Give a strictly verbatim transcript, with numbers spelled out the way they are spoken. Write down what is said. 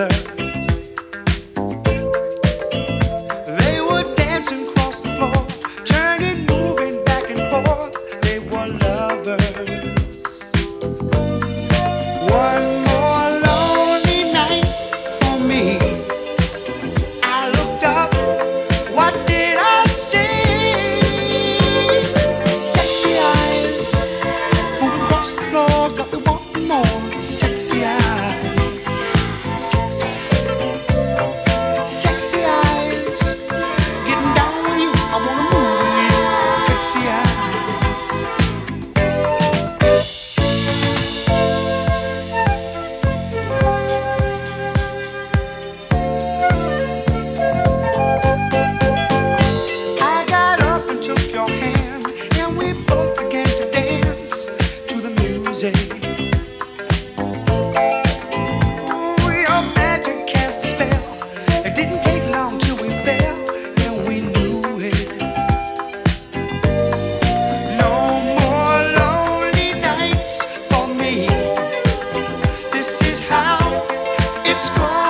They were dancing across the floor, turning, moving back and forth. They were lovers. One more lonely night for me. I looked up, what did I see? Sexy eyes, moving across the floor, got me wanting more. Sexy eyes, sexy, sexy eyes, getting down with you, I wanna move with you. Sexy eyes. I got up and took your hand, and we both began to dance to the music. Ooh, your magic cast a spell. It didn't take long till we fell, and we knew it. No more lonely nights for me. This is how it's going.